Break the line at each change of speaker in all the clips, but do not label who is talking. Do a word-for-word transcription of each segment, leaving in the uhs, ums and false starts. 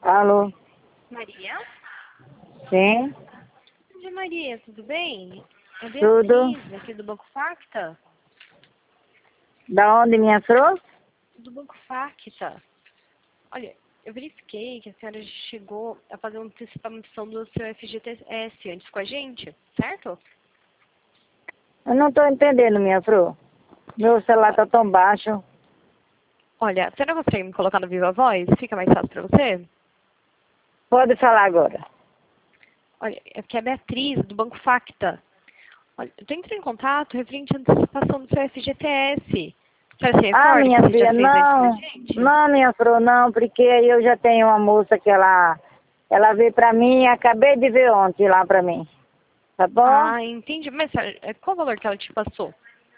Alô?
Maria?
Sim?
Oi, Maria, tudo bem? É
Tudo.
Beatriz, aqui do Banco Facta.
Da onde, minha flor?
Do Banco Facta. Olha, eu verifiquei que a senhora chegou a fazer uma antecipação do seu F G T S antes com a gente, certo?
Eu não estou entendendo, minha flor. Meu celular está tão baixo.
Olha, a senhora consegue me colocar no Viva Voz? Fica mais fácil para você?
Pode falar agora.
Olha, é que é a Beatriz, do Banco Facta. Olha, eu estou entrando em contato referente à antecipação do seu F G T S. A senhora se
Ah,
recorda
minha
que você já
filha,
fez antes com a
não.
gente?
Não, minha flor, não, porque eu já tenho uma moça que ela, ela veio para mim e acabei de ver ontem lá para mim. Tá bom?
Ah, entendi. Mas eh, qual o valor que ela te passou?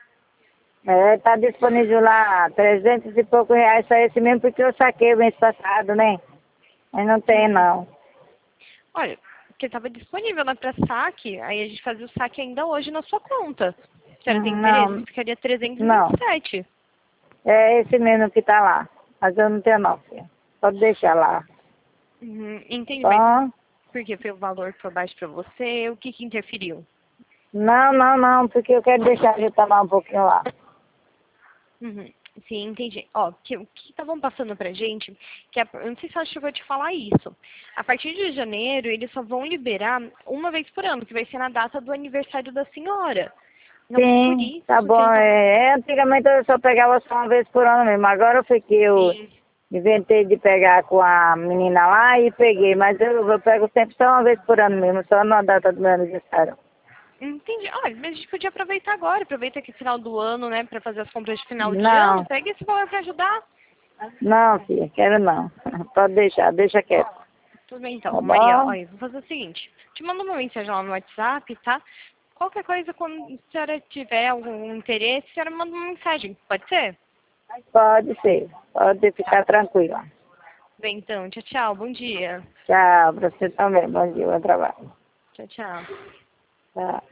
É, tá disponível lá trezentos e poucos reais, só esse mesmo porque eu saquei o mês passado, né? Mas não tem,
Hum.
não.
Olha, porque estava disponível na para saque, aí a gente fazia o saque ainda hoje na sua conta. Se a senhora tem interesse,
Não,
ficaria trezentos e vinte
não.
e sete.
É esse mesmo que tá lá. Mas eu não tenho não, filha. Pode deixar lá.
Uhum, entendi, mas
Bom?
por que foi o valor que foi baixo para você? O que que interferiu?
Não, não, não, porque eu quero deixar ele tomar um pouquinho lá.
Uhum, sim, entendi. Ó, que, o que estavam passando pra gente, que a, eu não sei se ela chegou a te falar isso. A partir de janeiro, eles só vão liberar uma vez por ano, que vai ser na data do aniversário da senhora. Então, por
Sim, tá
isso que
bom.
eles estão...
É, é, antigamente eu só pegava só uma vez por ano mesmo. Agora eu fiquei, eu
Sim.
inventei de pegar com a menina lá e peguei. Mas eu, eu pego sempre só uma vez por ano mesmo, só na data do meu aniversário.
Entendi. Olha, mas a gente podia aproveitar agora. Aproveita que é final do ano, né, para fazer as compras de final de ano.
Não,
Pega esse valor para ajudar.
não, filha, quero não. Pode deixar, deixa quieto.
Tudo bem, então.
Tá
Maria,
bom?
olha, vou fazer o seguinte. Te mando uma mensagem lá no WhatsApp, tá? Qualquer coisa, quando a senhora tiver algum interesse, a senhora manda uma mensagem. Pode ser?
Pode ser. Pode
Tá.
ficar tranquila.
Bem, então. Tchau, tchau. Bom dia.
Tchau, pra você também. Bom dia, bom trabalho.
Tchau, tchau.
Tchau.